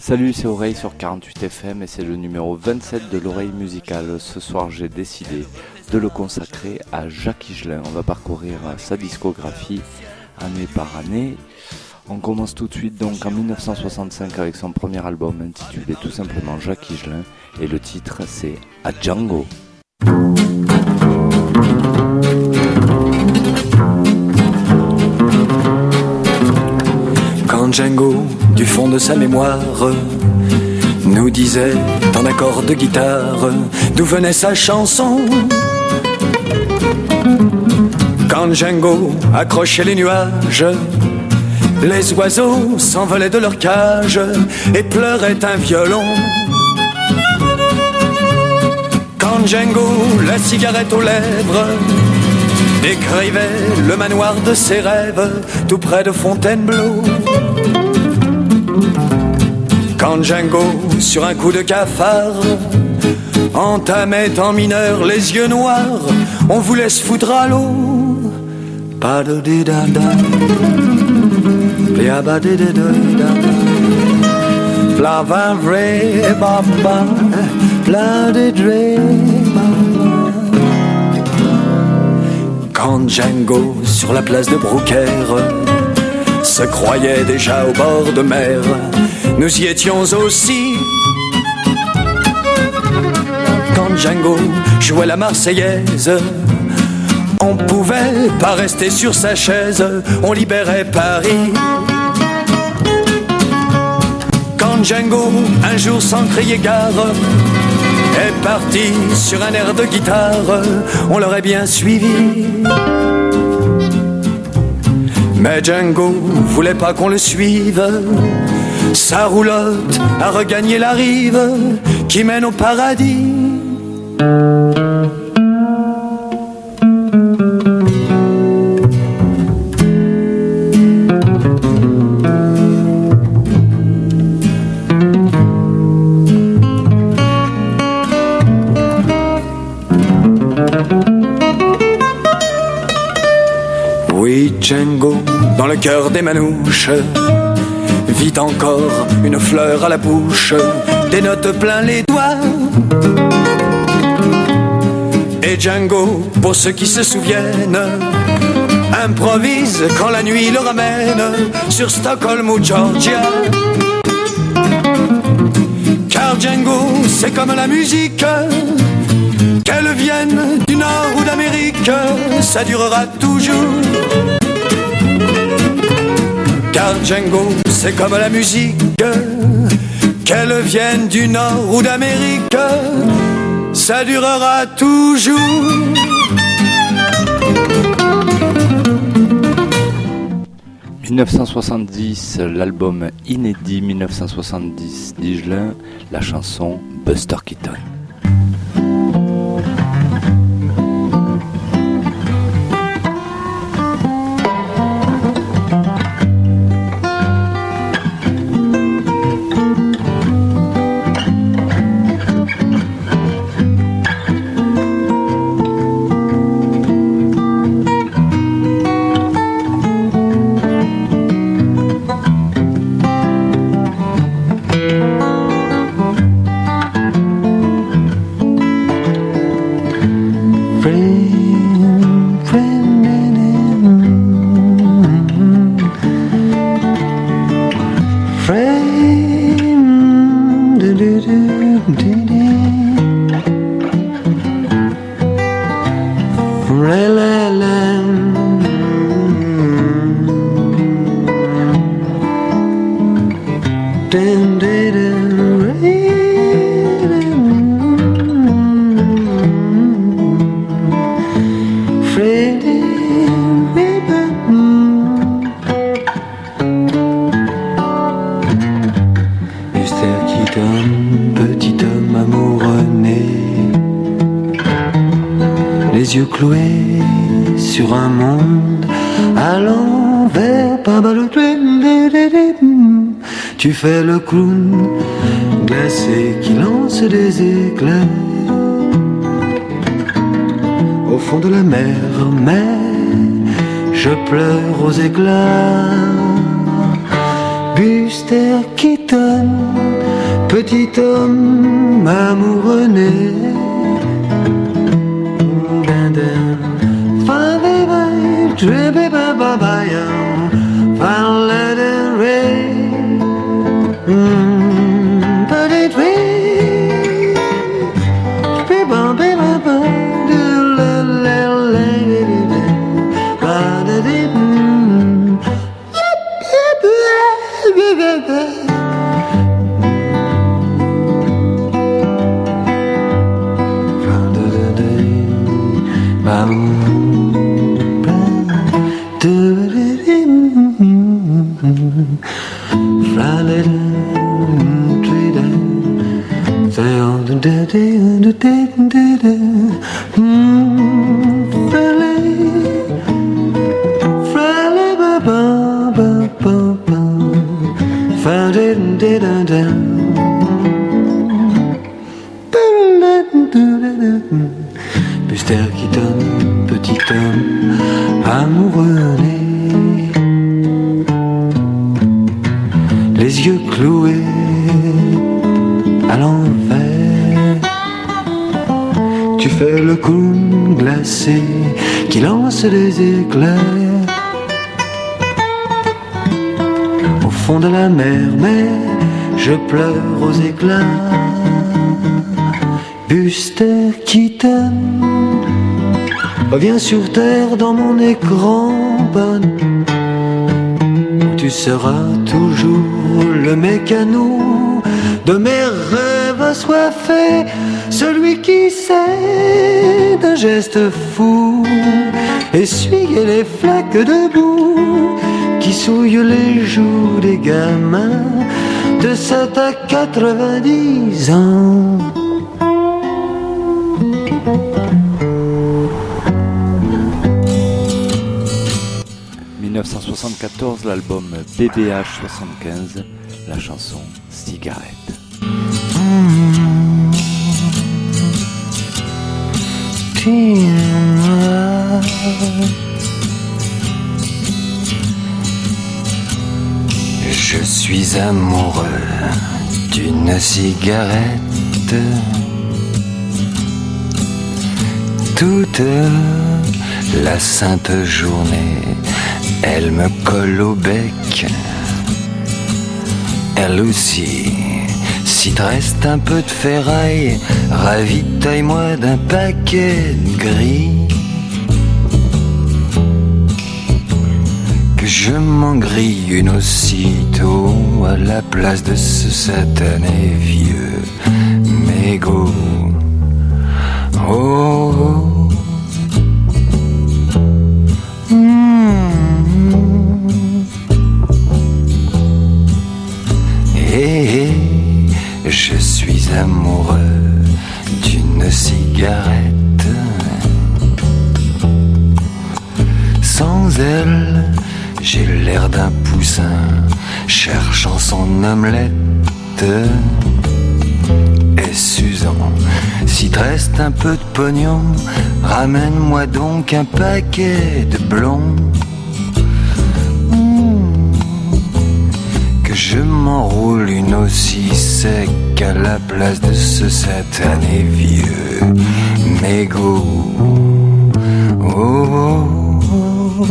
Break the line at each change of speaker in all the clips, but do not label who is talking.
Salut, c'est Oreille sur 48 FM et c'est le numéro 27 de l'Oreille Musicale. Ce soir, j'ai décidé de le consacrer à Jacques Higelin. On va parcourir sa discographie année par année. On commence tout de suite donc en 1965 avec son premier album intitulé tout simplement Jacques Higelin et le titre c'est A Django.
Quand Django, du fond de sa mémoire, nous disait en accord de guitare d'où venait sa chanson. Quand Django accrochait les nuages, les oiseaux s'envolaient de leur cage et pleuraient un violon. Quand Django, la cigarette aux lèvres, décrivait le manoir de ses rêves tout près de Fontainebleau. Quand Django, sur un coup de cafard, entamait en mineur les yeux noirs, on voulait se foutre à l'eau. Pas de didada, pliaba didada, plava vrai baba, pla de dre baba. Quand Django, sur la place de Brouckère, se croyait déjà au bord de mer, nous y étions aussi. Quand Django jouait la Marseillaise, on pouvait pas rester sur sa chaise, on libérait Paris. Quand Django, un jour sans crier gare, est parti sur un air de guitare, on l'aurait bien suivi. Mais Django voulait pas qu'on le suive, sa roulotte a regagné la rive qui mène au paradis. Oui, Django, dans le cœur des manouches, vit encore une fleur à la bouche, des notes plein les doigts. Et Django, pour ceux qui se souviennent, improvise quand la nuit le ramène sur Stockholm ou Georgia. Car Django, c'est comme la musique, qu'elle vienne du Nord ou d'Amérique, ça durera toujours. Car Django, c'est comme la musique, qu'elle vienne du Nord ou d'Amérique, ça durera toujours.
« 1970, l'album inédit 1970 d'Higelin, la chanson Buster Keaton.
Les yeux cloués sur un monde à l'envers, pas mal. Tu fais le clown glacé qui lance des éclairs au fond de la mer, mais je pleure aux éclats. Buster Keaton, petit homme amoureux né. Buster Keaton, petit homme amoureux né, les yeux cloués à l'envers. Tu fais le clown glacé qui lance des éclairs au fond de la mer, mais je pleure aux éclats. Buster Keaton, reviens sur terre dans mon écran bonne, où tu seras toujours le mécano de mes rêves assoiffés, celui qui sait d'un geste fou essuyer les flaques de boue qui souillent les joues des gamins de 7 à 90 ans.
1974, l'album BBH 75, la chanson Cigarette.
Je suis amoureux d'une cigarette. Toute la sainte journée, elle me colle au bec. Elle aussi, si te reste un peu de ferraille, ravitaille-moi d'un paquet de gris. Que je m'en grille une aussitôt à la place de ce satané vieux mégot. Oh, oh. Et je suis amoureux d'une cigarette. Sans elle, j'ai l'air d'un poussin cherchant son omelette. Et Suzanne, si te reste un peu de pognon, ramène-moi donc un paquet de blonds. Que je m'enroule une aussi sec à la place de ce satané vieux mégot. Oh, oh, oh.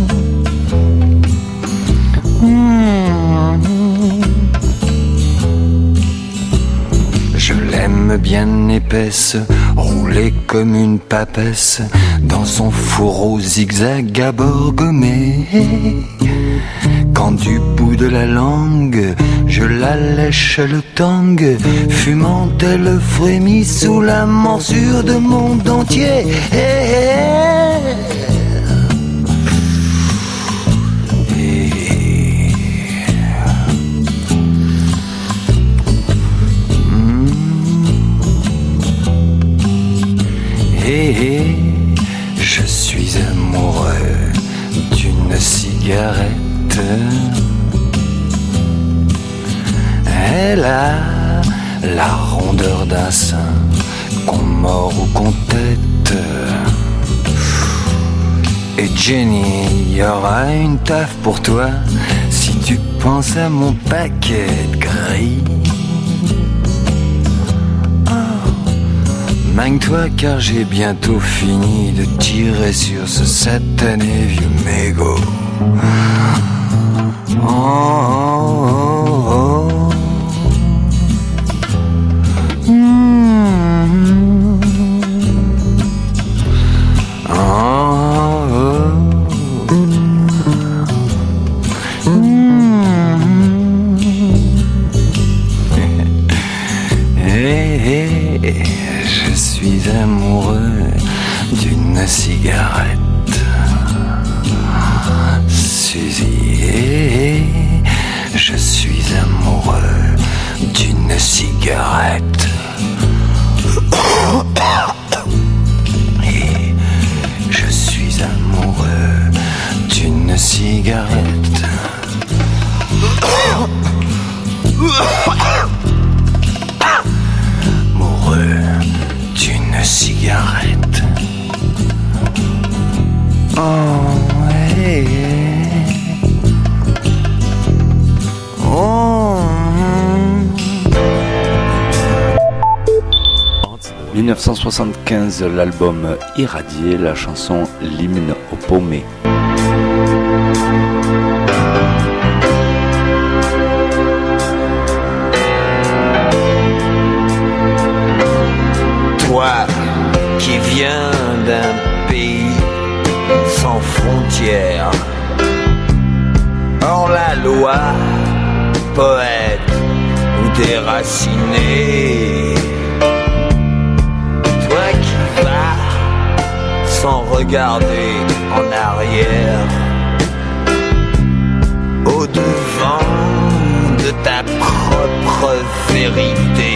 Je l'aime bien épaisse, roulée comme une papesse, dans son fourreau zigzag à bord gommé. Quand du bout de la langue, je la lèche le tang, fumant elle frémit sous la morsure de mon dentier. Je suis amoureux d'une cigarette. Elle a la rondeur d'un sein qu'on mord ou qu'on tête. Et Jenny, y aura une taf pour toi si tu penses à mon paquet de gris. Magne-toi car j'ai bientôt fini de tirer sur ce satané vieux mégot. Oh, oh, oh, oh. Je suis amoureux d'une cigarette, Suzy. Je suis amoureux d'une cigarette. Et je suis amoureux d'une cigarette. Amoureux d'une cigarette. Oh, hey, hey. Oh.
1975, l'album Irradié, la chanson L'hymne aux paumés.
Toi qui viens d'un pays sans frontières, hors la loi, poète ou déraciné, toi qui vas sans regarder en arrière, au devant de ta propre vérité.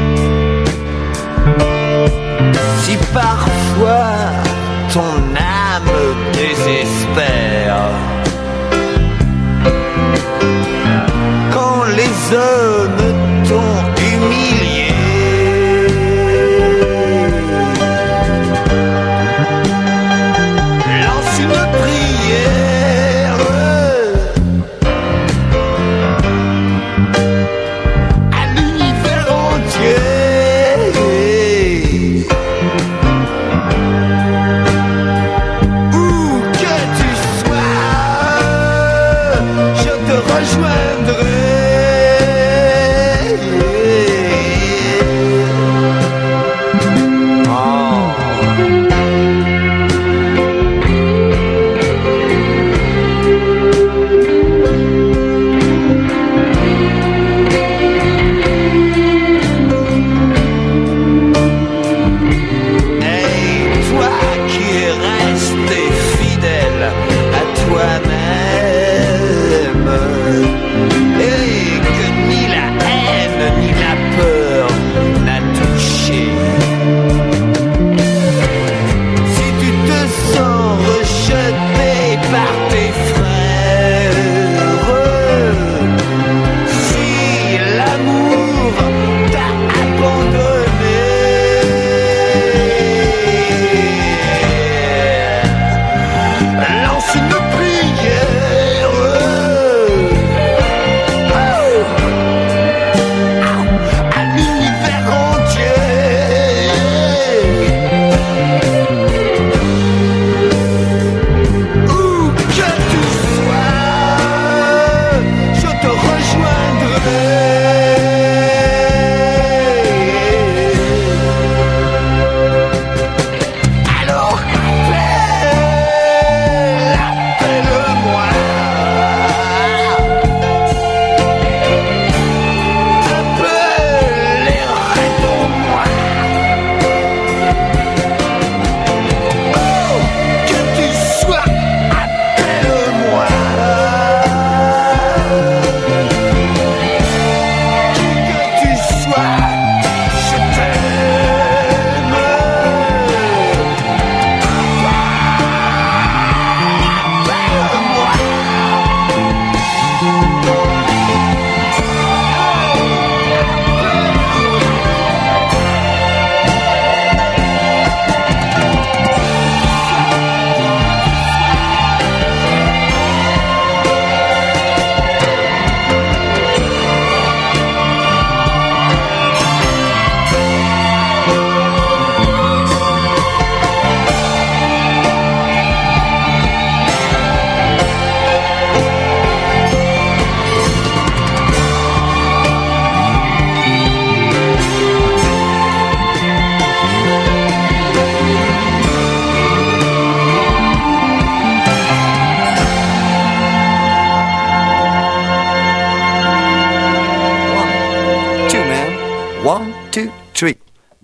Si parfois ton âme désespère, quand les hommes t'ont humilié, lance une prière à l'univers entier.
Yeah.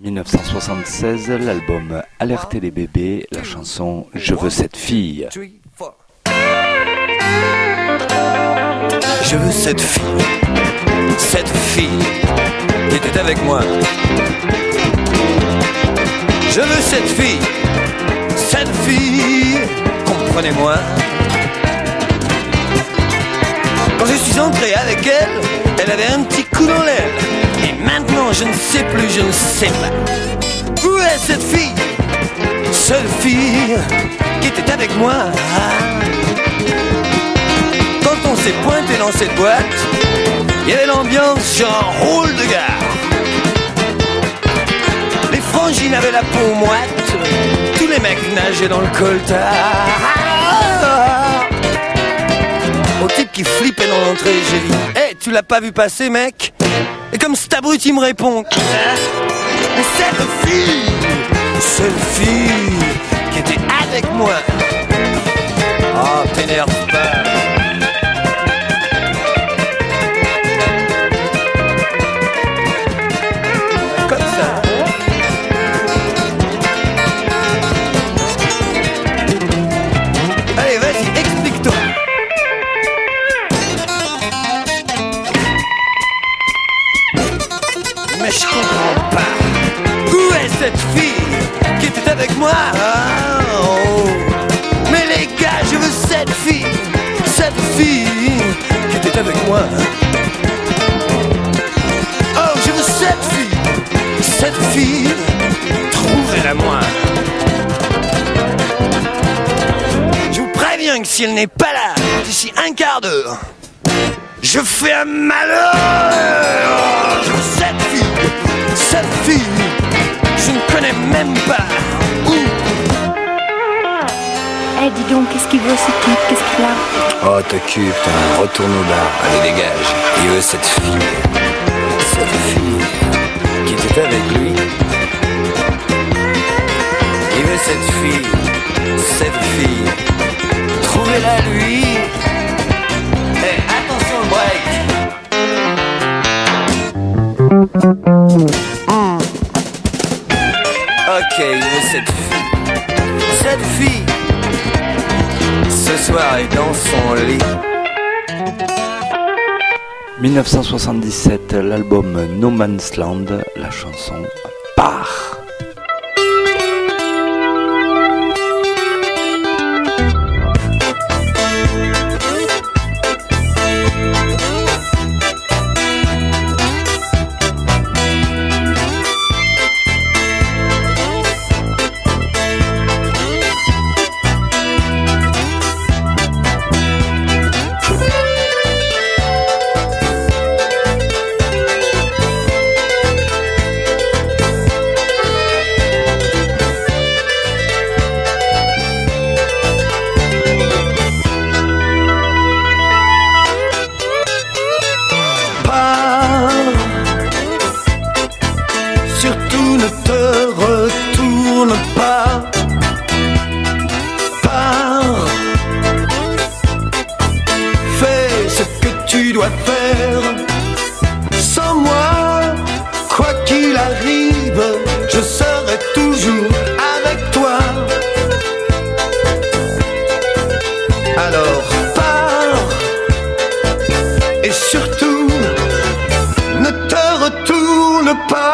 1976, l'album Alerter les bébés, la chanson Je veux cette fille.
Je veux cette fille qui était avec moi. Je veux cette fille, comprenez-moi. Quand je suis entré avec elle, elle avait un petit coup dans l'aile. Et maintenant je ne sais plus, je ne sais pas. Où est cette fille, seule fille qui était avec moi? Quand on s'est pointé dans cette boîte, il y avait l'ambiance sur un hall de gare. Les frangines avaient la peau moite, tous les mecs nageaient dans le coltard. Au type qui flippait dans l'entrée, j'ai dit hey, tu l'as pas vu passer, mec? Et comme cet abruti il me répond mais cette fille, seule fille qui était avec moi. Oh, t'énerve pas. Comme ça. Allez, vas-y, explique-toi. Mais je comprends pas. Où est cette fille qui était avec moi? Oh. Mais les gars, je veux cette fille qui était avec moi. Oh, je veux cette fille, trouvez-la moi. Je vous préviens que si elle n'est pas là d'ici un quart d'heure, je fais un malheur. Je veux cette fille, je ne connais même pas. Où?
Eh, dis donc, qu'est-ce qu'il veut ce type? Qu'est-ce qu'il a?
Oh, t'occupe, retourne au bar. Allez, dégage. Il veut cette fille qui était avec lui. Il veut cette fille. Trouvez-la lui. Eh, attention le break. Ok, il veut cette fille. Ce soir est dans son lit.
1977, l'album No Man's Land, la chanson Part.
Surtout ne te retourne pas. Pars. Fais ce que tu dois faire. Sans moi, quoi qu'il arrive, je serai toujours avec toi. Alors pars. Et surtout, ne te retourne pas.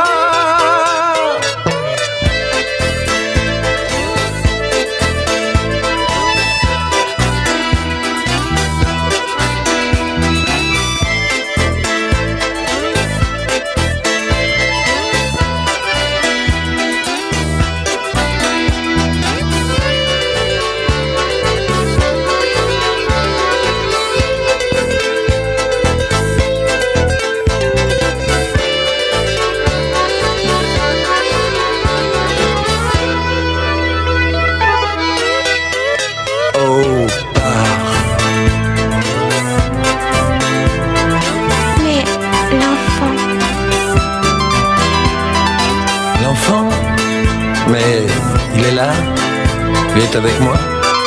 Mais il est là, il est avec moi.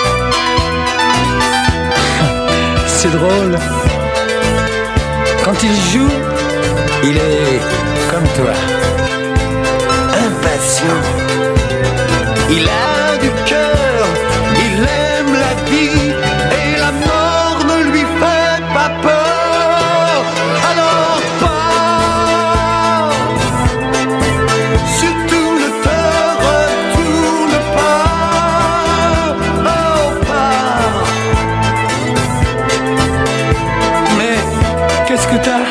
C'est drôle. Quand il joue, il est comme toi. Un passion. Il a du cœur, il aime la vie, et la mort ne lui fait pas peur. Alors pars, surtout ne te retourne pas. Oh, pars. Mais qu'est-ce que t'as?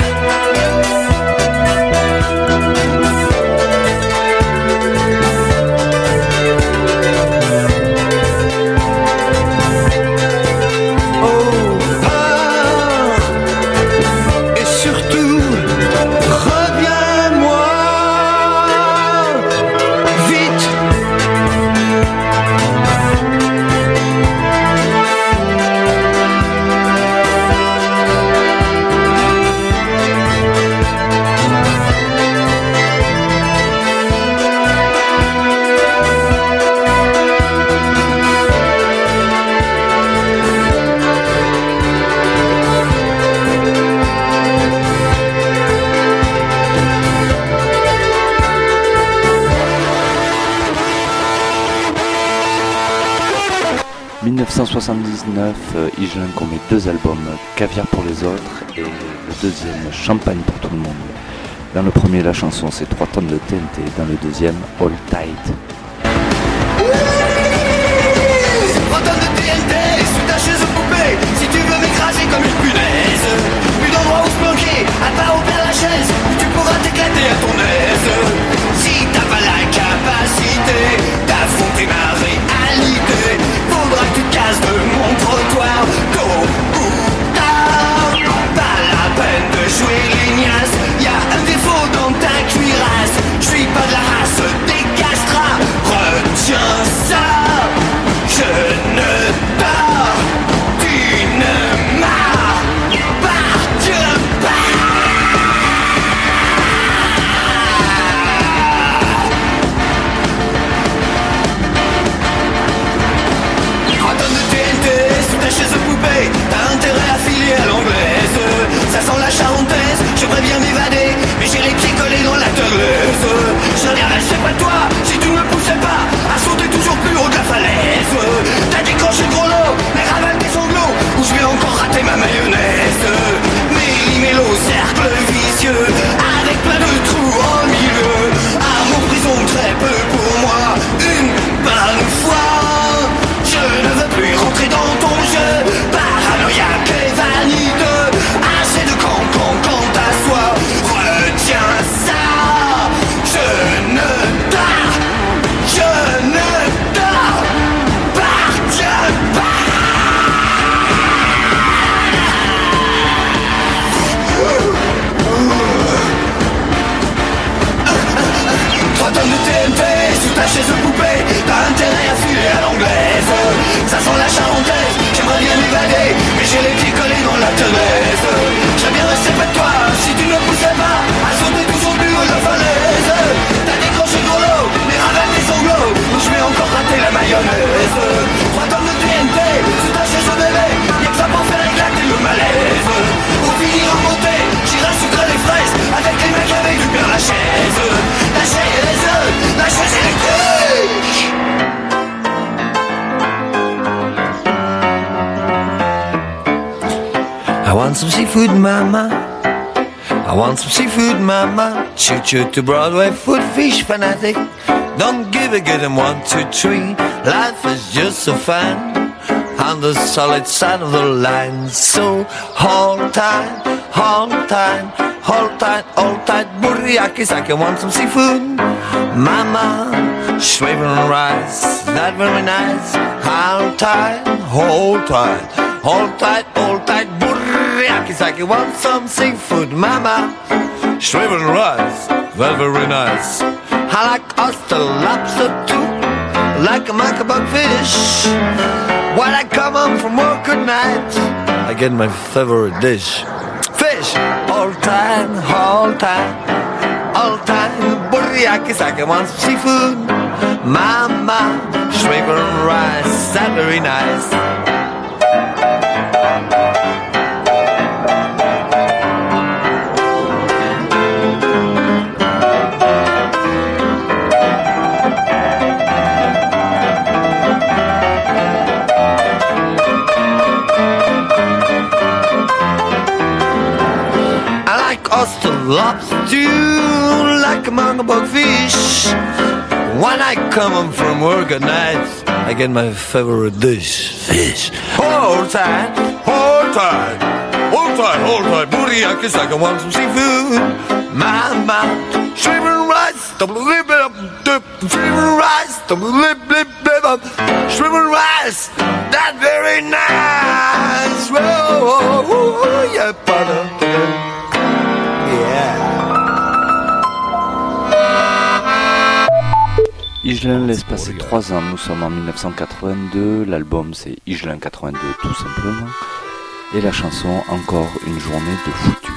En 1979, Higelin commet 2 albums, Caviar pour les autres et le deuxième, Champagne pour tout le monde. Dans le premier, la chanson c'est 3 tonnes de TNT, dans le deuxième, All Tight.
3 tonnes de TNT sous ta chaise poupée, si tu veux m'écraser comme une punaise. Plus d'endroit où se planquer, à part au père Lachaise, où tu pourras t'éclater à ton aise. Si t'as pas la capacité d'affronter ma réalité, faudra que tu casses de mon trottoir, tôt ou tard. Pas la peine de jouer l'ignace, y'a un défaut dans ta cuirasse. J'suis pas de la race des castrats, retiens ça. Je ne dors, tu ne m'appartiens pas. 3 tonnes de TNT sous ta chaise poupée, t'as intérêt à filer à l'anglaise. Ça sent la charentaise, j'aimerais bien m'évader, mais j'ai les pieds collés dans la teurleuse. J'en ai rien, pas de toi, si tu ne me poussais pas à sauter toujours plus haut de la falaise. T'as décroché le gros lot, mais ravale tes sanglots, ou je vais encore rater ma mayonnaise. Méli-mélo, cercle vicieux, avec plein de trous au milieu. Amour, prison, très peu pour moi, une bonne fois. Je ne veux plus rentrer dans ton jeu, paranoïaque et vaniteux. Assez de quant à soi, retiens ça. Je ne dors, partiens pas. 3 tonnes de TNT sous ta chaise poupée, t'as intérêt à filer à l'anglaise. Ça sent la charentaise, j'aimerais bien m'évader, mais j'ai les pieds collés dans la tenaise. J'aime bien rester près de toi, si tu ne me poussais pas à sauter toujours plus haut de la falaise. T'as décroché le gros lot, mais ravale tes sanglots, ou je vais encore rater la mayonnaise. 3 tonnes de TNT sous ta chaise bébé, y'a que ça pour faire éclater le malaise. Au finir en beauté, j'irai sucrer les fraises avec les mecs avec du père Lachaise. La chaise électrique. I want some seafood, mama. I want some seafood, mama. Choo-choo to Broadway, food, fish fanatic. Don't give a good 1, 2, 3. Life is just so fun on the solid side of the line. So hold tight, hold tight, hold tight, hold tight. Burriakis, I can want some seafood, mama. Schwaben rice, not very nice. Hold tight, hold tight, hold tight, hold tight. Burriakis, I can want some seafood, mama. Schwaben rice, not very nice. I like oyster, lobster too, like a macabre fish. When I come home from work at night, I get my favorite dish. Fish, all time, all time, all time. Burriakis, I can want some seafood, mama. Schwaben rice, not very nice. toast the lobster like a mongabug fish. When I come home from work at night, I get my favorite dish, fish. Hold tight, hold tight, hold tight, hold tight. Booty, I guess I can want some seafood. My, shrimp and rice, double lip up, shrimp and rice, double lip up, shrimp and rice. That's very nice. Whoa, yeah, butter. Yeah.
Higelin laisse passer 3 ans, nous sommes en 1982, l'album c'est Higelin 82 tout simplement, et la chanson Encore une journée de foutu.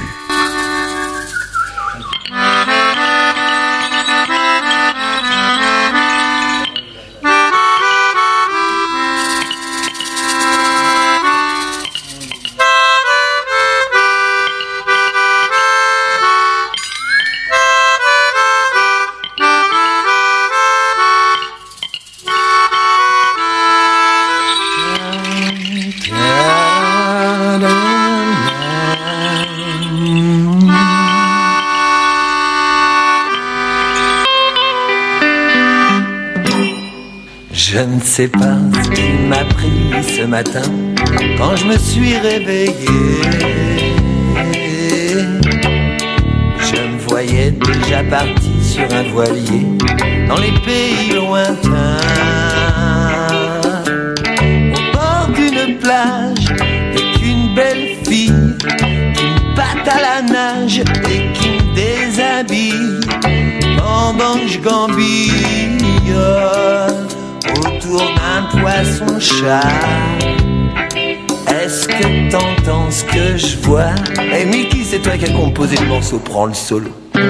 Je ne sais pas ce qui m'a pris ce matin quand je me suis réveillé. Je me voyais déjà parti sur un voilier dans les pays lointains, au bord d'une plage, avec une belle fille qui me batte à la nage et qui me déshabille pendant que je gambille autour d'un poisson-chat. Est-ce que t'entends ce que je vois? Hey Mickey, c'est toi qui as composé le morceau, prends le solo.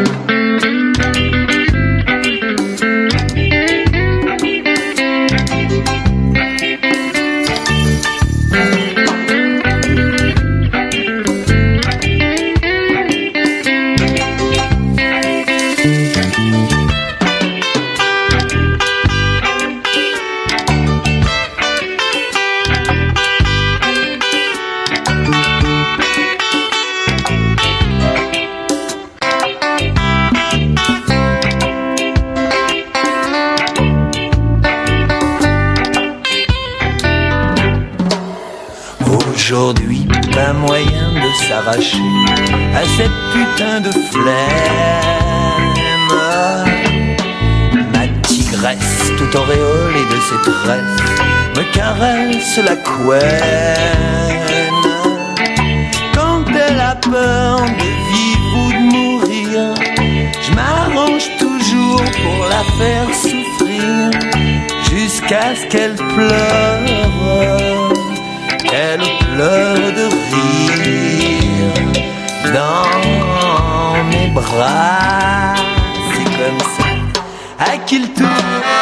Aujourd'hui, pas moyen de s'arracher à cette putain de flemme. Ma tigresse, tout auréolée de ses tresses, me caresse la couenne. Quand elle a peur de vivre ou de mourir, je m'arrange toujours pour la faire souffrir, jusqu'à ce qu'elle pleure. Elle pleure de rire dans mes bras. C'est comme ça, à qui le tour.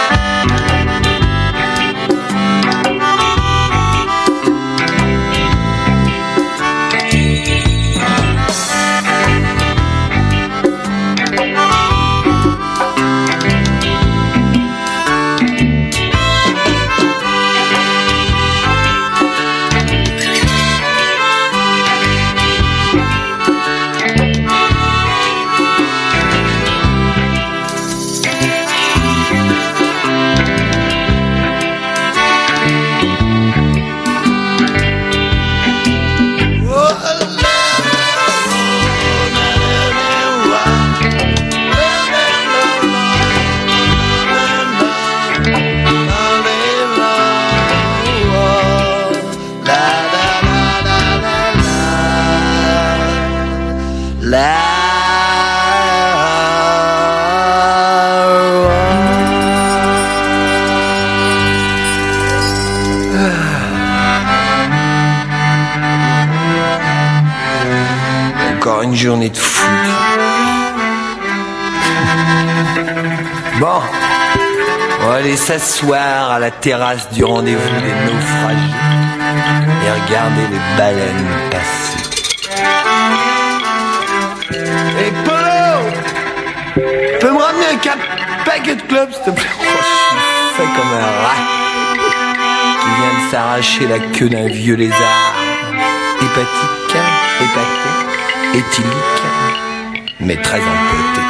Encore une journée de foot. Bon, on va aller s'asseoir à la terrasse du rendez-vous des naufragés et regarder les baleines passer. Hey Polo, peux me ramener un paquet de clubs s'il te plaît? Oh, je suis fait comme un rat qui vient de s'arracher la queue d'un vieux lézard. Hépatique, épaté, éthylique, mais très empêté.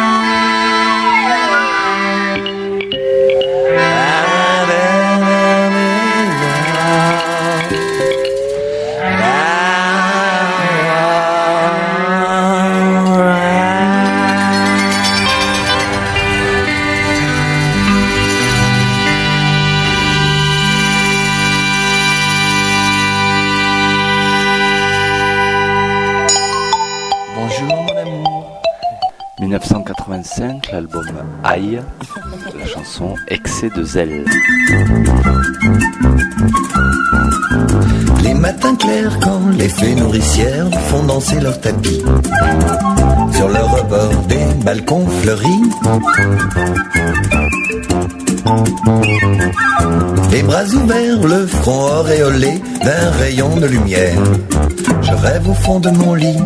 Bonjour mon amour.
1985, l'album Aïe, la chanson Excès de zèle.
Les matins clairs quand les fées nourricières font danser leur tapis sur le rebord des balcons fleuris. Les bras ouverts, le front auréolé d'un rayon de lumière, je rêve au fond de mon lit.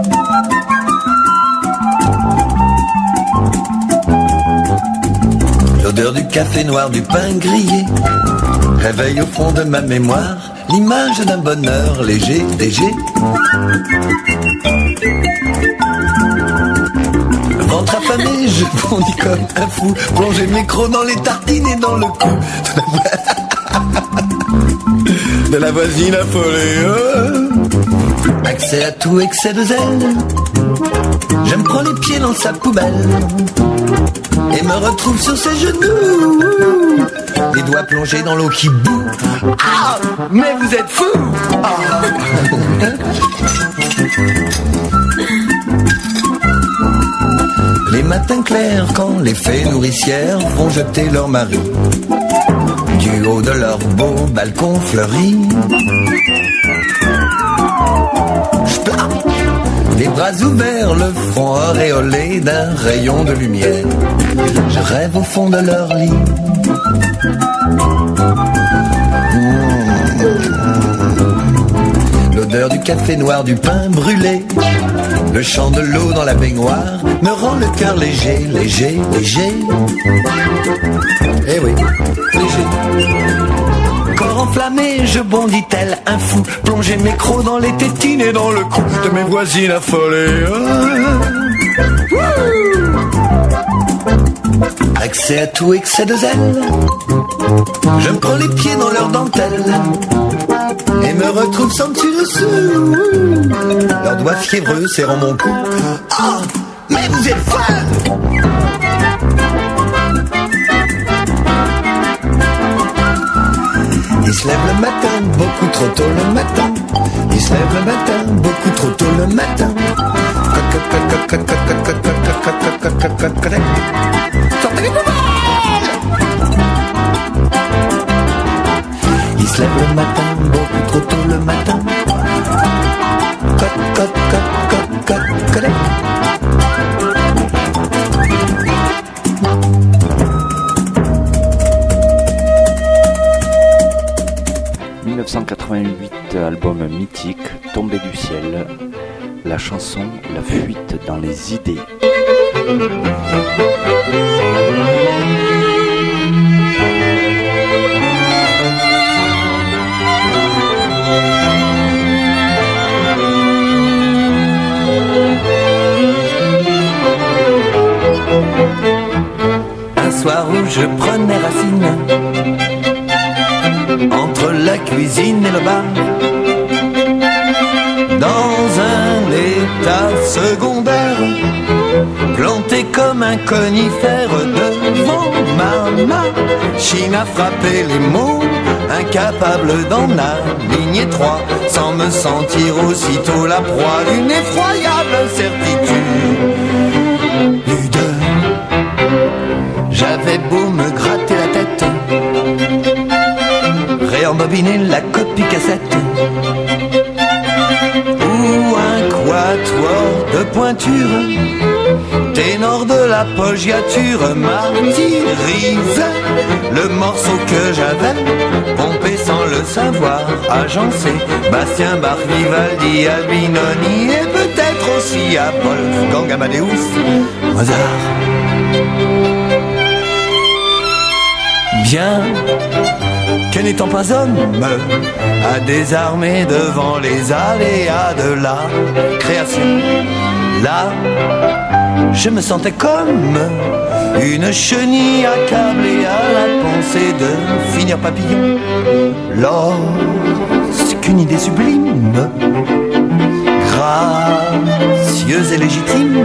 L'odeur du café noir, du pain grillé réveille au fond de ma mémoire l'image d'un bonheur léger, léger. Ventre affamé, je bondis comme un fou, plonger mes crocs dans les tartines et dans le cou de la voisine affolée. Accès à tout, excès de zèle, je me prends les pieds dans sa poubelle et me retrouve sur ses genoux, les doigts plongés dans l'eau qui bout. Ah, mais vous êtes fous! Ah. Les matins clairs quand les fées nourricières vont jeter leur mari du haut de leur beau balcon fleuri. Les bras ouverts, le front auréolé d'un rayon de lumière, je rêve au fond de leur lit. L'odeur du café noir, du pain brûlé, le chant de l'eau dans la baignoire me rend le cœur léger, léger, léger. Eh oui, léger. Corps enflammé, je bondis tel un fou, plonger mes crocs dans les tétines et dans le cou de mes voisines affolées. Accès à tout, excès de zèle, je me prends les pieds dans leur dentelle et me retrouve sans dessus dessous, leurs doigts fiévreux serrant mon cou. Oh, mais vous êtes folle! Il se lève le matin, beaucoup trop tôt le matin. Il se lève le matin, beaucoup trop tôt le matin. Sortez les poubelles! Il se lève le matin, beaucoup trop tôt le matin.
« 1988, album mythique, Tombé du ciel, la chanson La fuite dans les idées.
Un soir où je prenais racine entre la cuisine et le bar, dans un état secondaire, planté comme un conifère devant ma machine à frapper les mots, incapable d'en aligner trois, sans me sentir aussitôt la proie d'une effroyable certitude. J'avais beau me gratter la tête, réembobiner la copie cassette, ou un quatuor de pointure, ténor de la poggiature, martyrise le morceau que j'avais pompé sans le savoir, agencé Bastien Bach, Vivaldi, Albinoni et peut-être aussi Apollo, Gang, Amadeus, Mozart. Bien que n'étant pas homme à désarmer devant les aléas de la création, Là, je me sentais comme une chenille accablée à la pensée de finir papillon. Lorsqu'une idée sublime, gracieuse et légitime,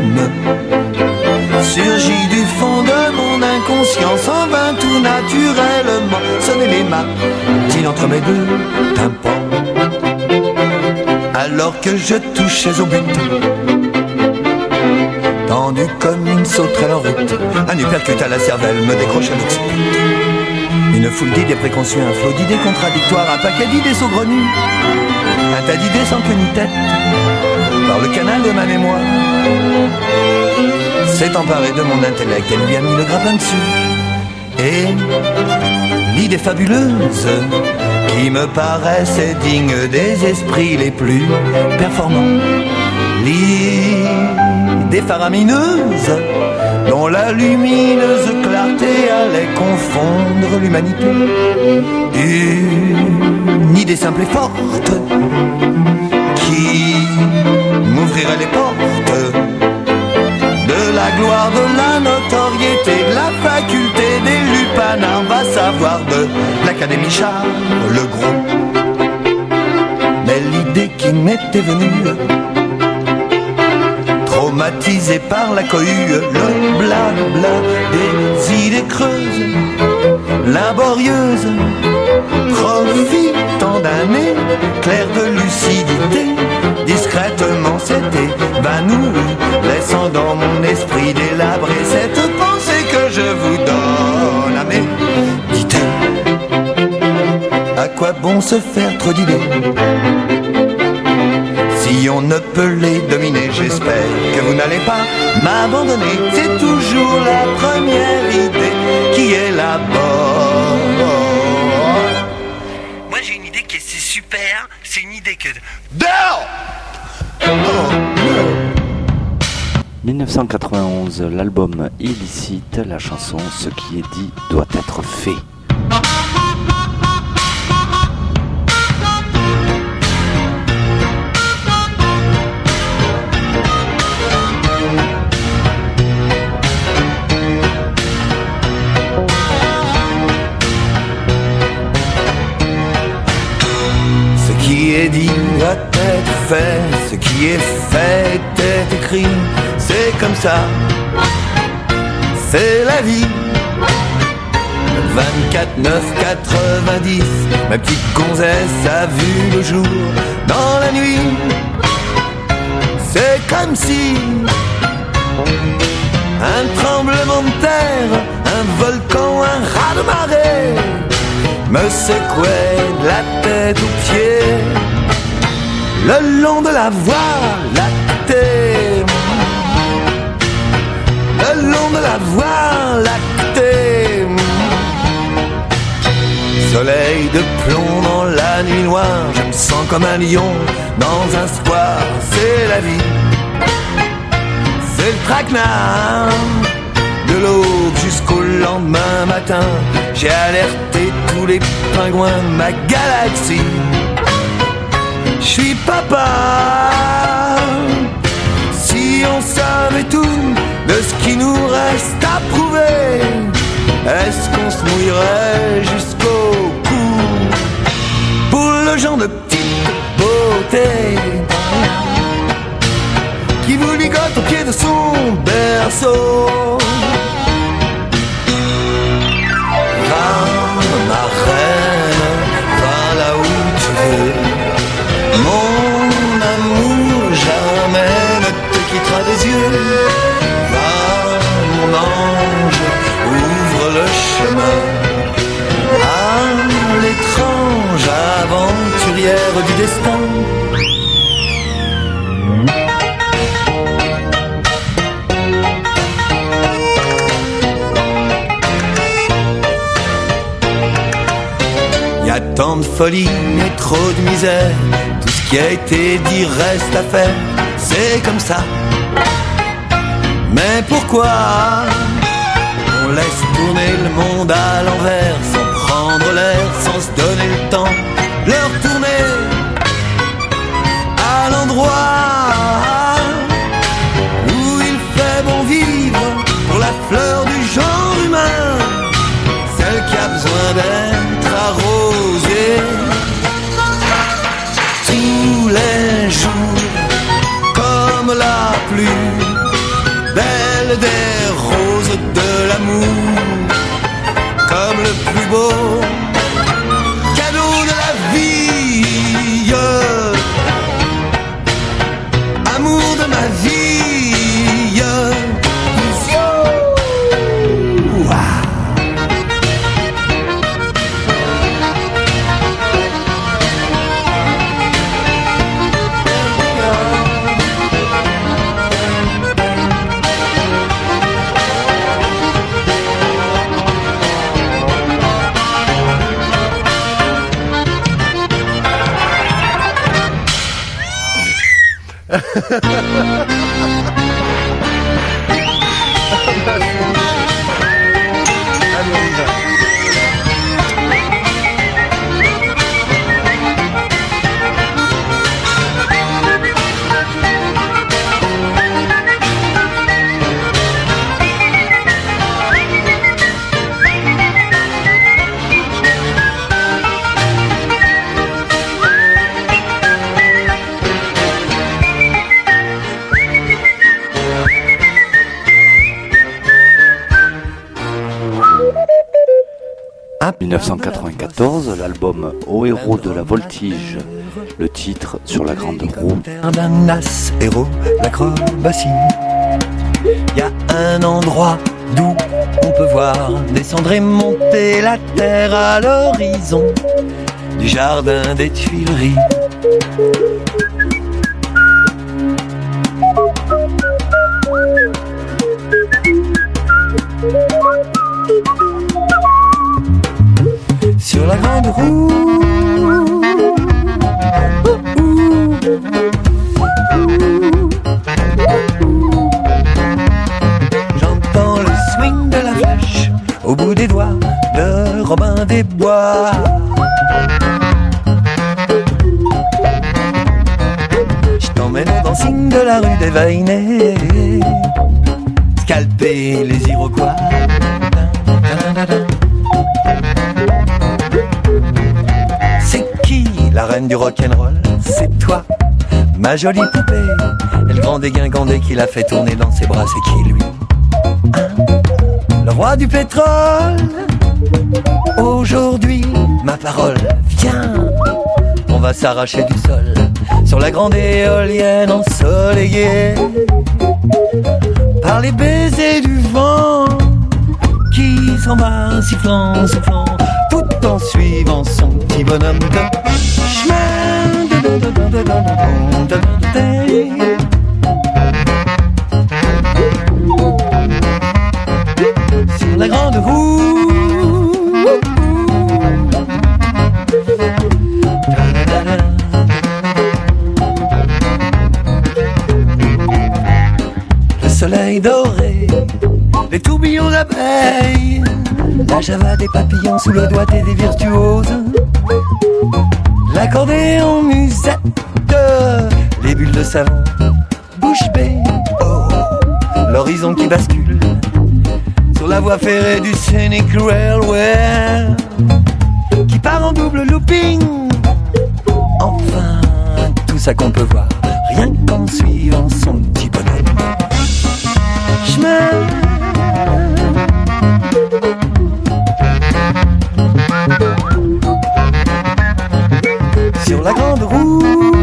surgit du fond de mon inconscience, en vain tout naturellement sonner les matines entre mes deux tympans. Alors que je touchais au but, tendu comme une sauterelle en route, un uppercut à la cervelle me décroche un occiput. Une foule d'idées préconçues, un flot d'idées contradictoires, un paquet d'idées saugrenues, un tas d'idées sans queue ni tête, par le canal de ma mémoire, s'est emparé de mon intellect et lui a mis le grappin dessus. Et l'idée fabuleuse qui me paraissait digne des esprits les plus performants, l'idée faramineuse dont la lumineuse clarté allait confondre l'humanité, une idée simple et forte qui m'ouvrirait les portes de la gloire, de la notoriété, de la faculté des lupanards, va savoir de l'Académie Charles le Gros. Mais l'idée qui m'était venue, traumatisé par la cohue, le blabla des idées creuses, laborieuses, profitant d'un éclair de lucidité, discrètement s'était évanoui, laissant dans mon esprit délabrer cette pensée que je vous donne à méditer. À quoi bon se faire trop d'idées si on ne peut les dominer? J'espère que vous n'allez pas m'abandonner. C'est toujours la première idée qui est la bonne. Moi j'ai une idée qui est super. C'est une idée que... Dehors!
1991, l'album Illicite, la chanson Ce qui est dit doit être fait.
Ce qui est dit doit être fait, ce qui est fait est écrit, c'est comme ça, c'est la vie. 24, 9, 90, ma petite gonzesse a vu le jour dans la nuit. C'est comme si un tremblement de terre, un volcan, un raz-de-marée me secouait de la tête aux pieds, le long de la voie lactée, le long de la voie lactée. Soleil de plomb dans la nuit noire, je me sens comme un lion dans un square. C'est la vie, c'est le traquenard, de l'aube jusqu'au lendemain matin. J'ai alerté tous les pingouins de ma galaxie. Je suis papa. Si on savait tout de ce qui nous reste à prouver, est-ce qu'on se mouillerait jusqu'au cou pour le genre de petite beauté qui vous ligote au pied de son berceau? Va, ma reine, va là où tu veux. Mon amour jamais ne te quittera des yeux. Va, mon ange, ouvre le chemin à l'étrange aventurière du destin. Y a tant de folie et trop de misère, tout ce qui a été dit reste à faire, c'est comme ça. Mais pourquoi on laisse tourner le monde à l'envers, sans prendre l'air, sans se donner le temps de le retourner à l'endroit plus belle des roses de l'amour, comme le plus beau cadeau de la vie, amour de ma vie.
En 1994, l'album Au héros de la voltige, le titre Sur la grande roue.
D'un as héros, l'acrobatie. Y a un endroit d'où on peut voir descendre et monter la terre à l'horizon du jardin des Tuileries. Sur la grande roue, j'entends le swing de la flèche au bout des doigts de Robin des Bois. Je t'emmène au dancing de la rue des Vainets, scalper les Iroquois. La reine du rock'n'roll, c'est toi, ma jolie poupée. Et le grand dégingandé qui l'a fait tourner dans ses bras, c'est qui lui, le roi du pétrole. Aujourd'hui, ma parole, viens, on va s'arracher du sol sur la grande éolienne ensoleillée par les baisers du vent qui s'en va sifflant, soufflant, tout en suivant son petit bonhomme de chemin. Sur la grande roue, le soleil doré, les tourbillons d'abeilles, la java des papillons sous le doigté des virtuoses, l'accordéon musette, les bulles de savon, bouche bée, oh, l'horizon qui bascule sur la voie ferrée du Scenic Railway qui part en double looping. Enfin, tout ça qu'on peut voir rien qu'en suivant son petit bonhomme chemin. Sur la grande roue,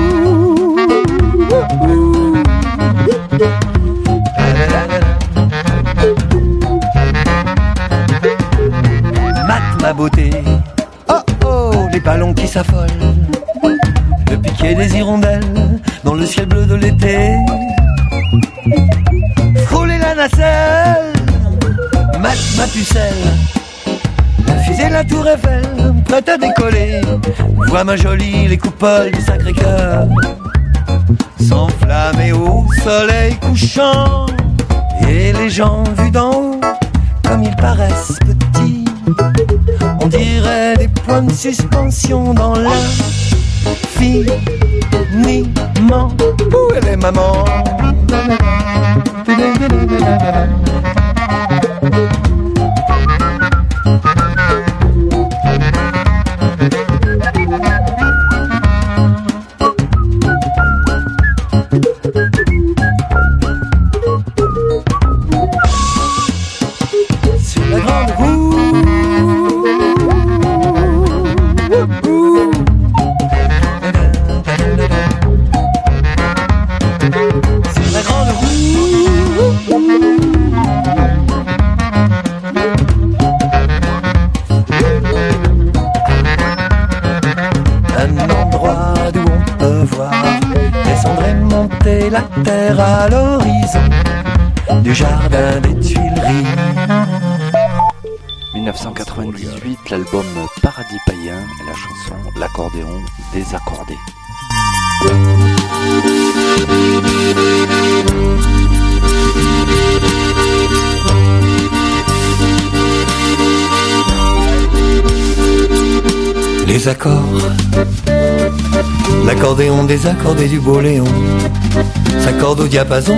mate ma beauté, oh oh, les ballons qui s'affolent, le piquet des hirondelles dans le ciel bleu de l'été, frôler la nacelle, mate ma pucelle, la fusée de la tour Eiffel, prête à décoller, vois ma jolie, les coupoles du Sacré-Cœur s'enflammer au soleil couchant, et les gens vus d'en haut, comme ils paraissent petits, on dirait des points de suspension dans l'infiniment. Où est les mamans? et la terre à l'horizon du jardin des Tuileries.
1998, l'album Paradis Païen et la chanson L'accordéon désaccordé.
Les accords, l'accordéon désaccordé du beau Léon s'accorde au diapason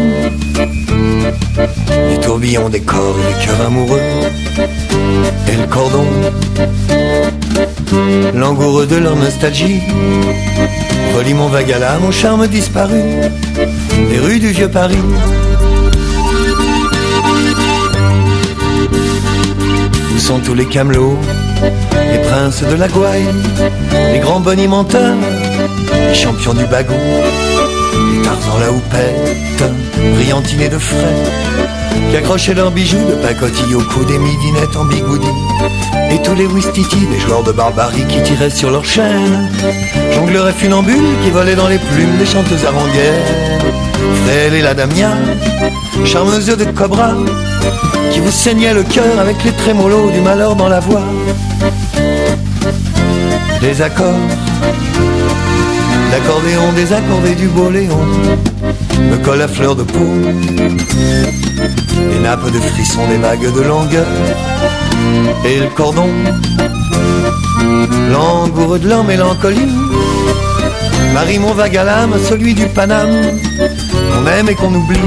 du tourbillon des corps et des cœurs amoureux. Et le cordon, langoureux de leur nostalgie, relie mon vague à l'âme au charme disparu des rues du vieux Paris. Où sont tous les camelots, les princes de la gouaille, les grands bonimenteurs, les champions du bagot, les Tarzans la houppette, brillantinés de frais, qui accrochaient leurs bijoux de pacotille au cou des midinettes en bigoudi, et tous les ouistiti des joueurs de barbarie qui tiraient sur leurs chaînes, jongleurs et funambules qui volaient dans les plumes des chanteuses aranguières, frêles et la damia, charmeuses de cobra, qui vous saignaient le cœur avec les trémolos du malheur dans la voix. Des accords, l'accordéon désaccordé du beau Léon me colle à fleur de peau, des nappes de frissons, des vagues de langueur, et le cordon, langoureux de leur mélancolie, marie mon vague à l'âme à celui du Paname, qu'on aime et qu'on oublie.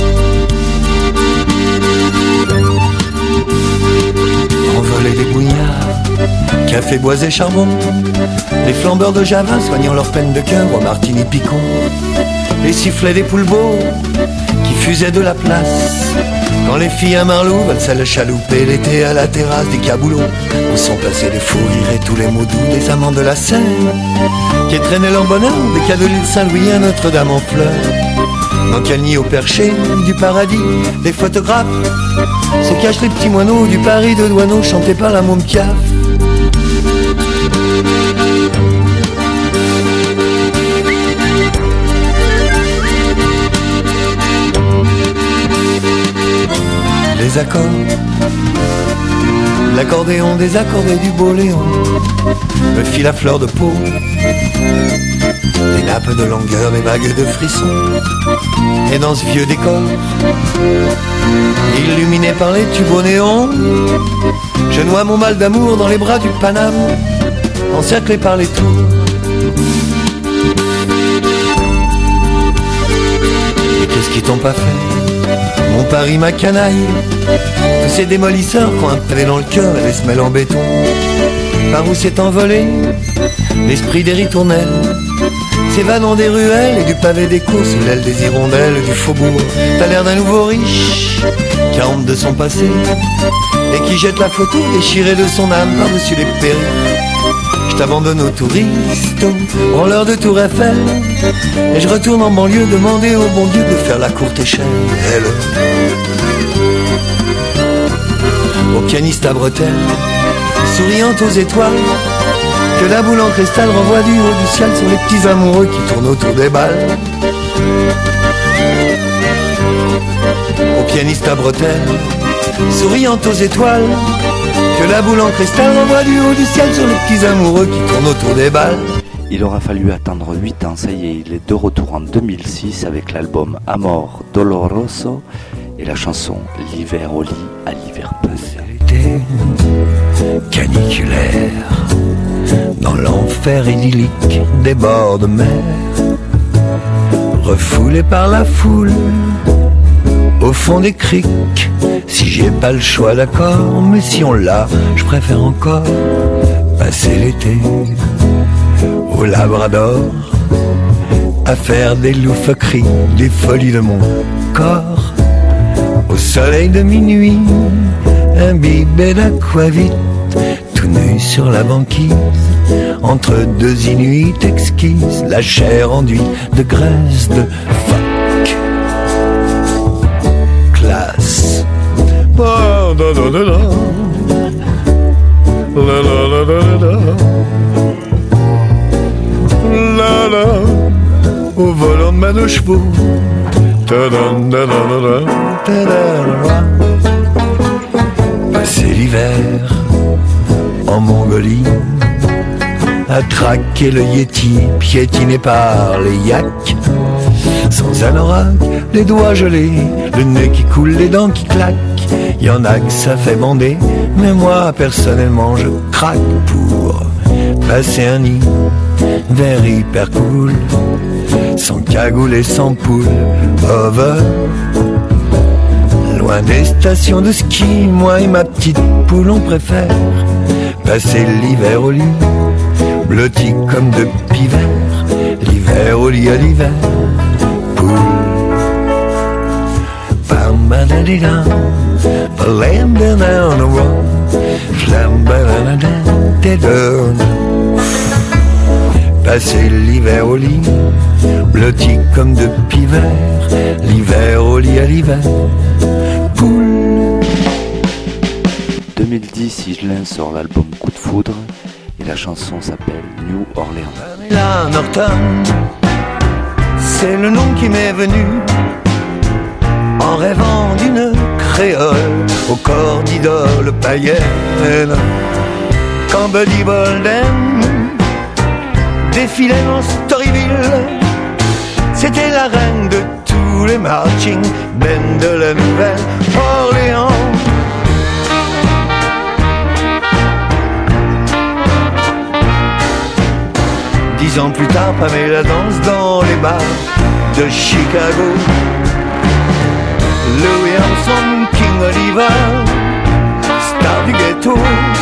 Envolés des bouillards, café boisé charbon, les flambeurs de Java soignant leur peine de cœur au martini picon, les sifflets des poulbeaux qui fusaient de la place, quand les filles à Marlou valsaient le chaloupé l'été à la terrasse des caboulots, où sont placés les fous rires et tous les mots doux des amants de la Seine, qui traînaient leur bonheur des cas de l'île Saint-Louis à Notre-Dame en fleurs. Dans quel nid au perché du paradis des photographes se cachent les petits moineaux du Paris de Douaneau chanté par la môme Piaf. Les accords, l'accordéon désaccordé du beau Léon me file à fleur de peau, des nappes de longueur, des vagues de frissons, et dans ce vieux décor illuminé par les tubes au néon, je noie mon mal d'amour dans les bras du Paname, encerclé par les tours. Et qu'est-ce qu'ils t'ont pas fait, mon Paris, ma canaille, tous ces démolisseurs qui ont un pavé dans le cœur et les semelles en béton, par où s'est envolé l'esprit des ritournelles, s'évadant des ruelles et du pavé des courses, l'aile des hirondelles du faubourg. T'as l'air d'un nouveau riche qui a honte de son passé et qui jette la photo déchirée de son âme par-dessus les périls. Je t'abandonne aux touristes, aux branleurs de Tour Eiffel, et je retourne en banlieue demander au bon Dieu de faire la courte échelle. Au pianiste à bretelles, souriant aux étoiles, que la boule en cristal renvoie du haut du ciel sur les petits amoureux qui tournent autour des balles. Au pianiste à bretelles, souriant aux étoiles, que la boule en cristal renvoie du haut du ciel sur les petits amoureux qui tournent autour des balles.
Il aura fallu attendre 8 ans, ça y est, il est de retour en 2006 avec l'album Amor Doloroso et la chanson L'hiver au lit à l'hiver passé.
L'été caniculaire, dans l'enfer idyllique des bords de mer, refoulé par la foule, au fond des criques. Si j'ai pas le choix, d'accord, mais si on l'a, je préfère encore passer l'été au Labrador, à faire des loufoqueries, des folies de mon corps, au soleil de minuit, imbibé d'aquavit, tout nu sur la banquise, entre deux inuits exquises, la chair enduite de graisse de phoque. Classe. Au volant de ma chevaux. Passer l'hiver en Mongolie, à traquer le yéti, piétiné par les yaks. Sans anorak, les doigts gelés, le nez qui coule, les dents qui claquent. Y en a que ça fait bander, mais moi personnellement je craque pour passer un hiver hyper cool, sans cagoule et sans poule, over. Loin des stations de ski, moi et ma petite poule on préfère passer l'hiver au lit, blotti comme de pivert, l'hiver au lit à l'hiver, poule. Bam badadida, balam down the road, flam badadada, passer l'hiver au lit, blotti comme de pivert, l'hiver au lit à l'hiver, poule.
2010, Higelin sort l'album Coup de foudre et la chanson s'appelle New Orleans.
Pamela Norton, c'est le nom qui m'est venu en rêvant d'une créole au corps d'idole païenne. Quand Buddy Bolden défilait dans Storyville, c'était la reine de tous les marching bands de la Nouvelle-Orléans. 10 ans plus tard, Pamela danse dans les bars de Chicago. Louis Armstrong, King Oliver, star du ghetto,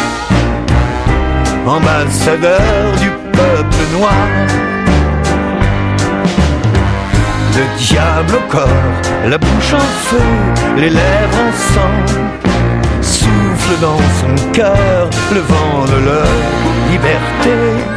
ambassadeur du peuple noir. Le diable au corps, la bouche en feu, les lèvres en sang, souffle dans son cœur le vent de leur liberté.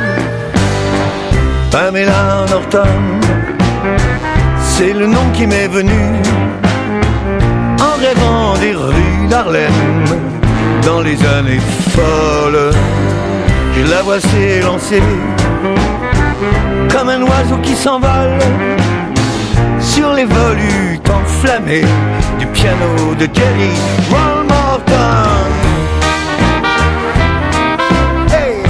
Pamela Norton, c'est le nom qui m'est venu en rêvant des rues d'Harlem dans les années folles. Je la vois s'élancer comme un oiseau qui s'envole sur les volutes enflammées du piano de Jerry Morton. Hey!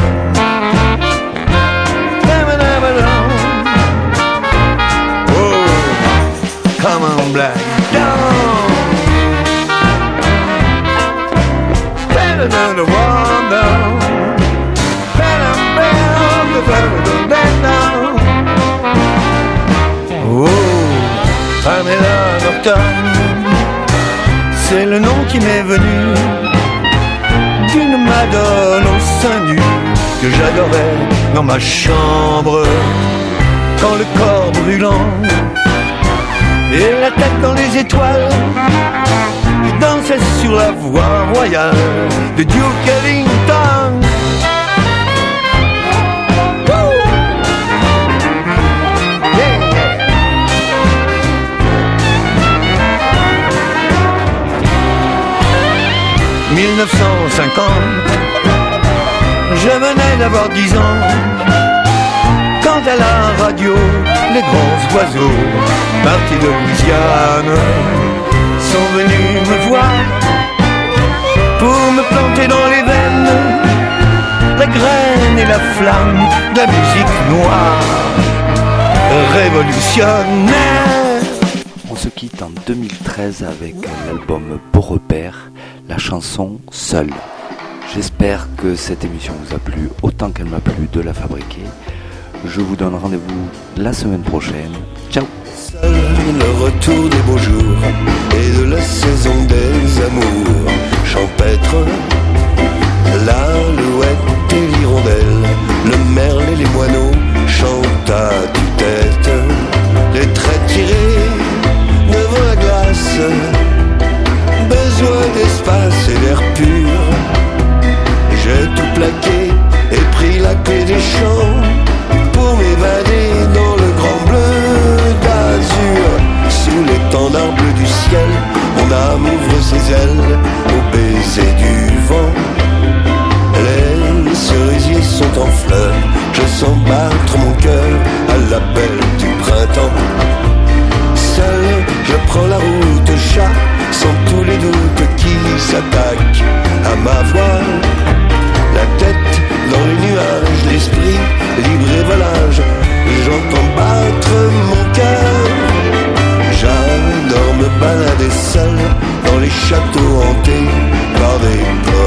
Oh, come on, black down. Better than the one down. Oh, Pamela Norton, c'est le nom qui m'est venu d'une madone au sein nu que j'adorais dans ma chambre quand le corps brûlant et la tête dans les étoiles, je dansais sur la voie royale de Duke Ellington. 1950, je venais d'avoir 10 ans, quand à la radio, les grands oiseaux partis de Louisiane sont venus me voir pour me planter dans les veines la graine et la flamme de la musique noire révolutionnaire.
On se quitte en 2013 avec l'album Beau Repère, la chanson Seul. J'espère que cette émission vous a plu autant qu'elle m'a plu de la fabriquer. Je vous donne rendez-vous la semaine prochaine. Ciao.
Seul, le retour des beaux jours et de la saison des amours champêtres, l'alouette et l'hirondelle, le merle et les moineaux chantent à tue-tête. Les traits tirés devant la glace, besoin d'espace et d'air pur. J'ai tout plaqué et pris la clé des champs pour m'évader dans le grand bleu d'azur. Sous l'étendard bleu du ciel, mon âme ouvre ses ailes au baiser du vent. Les cerisiers sont en fleurs, je sens battre mon cœur à l'appel du printemps. s'attaque à ma voix. La tête dans les nuages, l'esprit libre et volage. J'entends battre mon cœur. J'adore me balader seul dans les châteaux hantés par des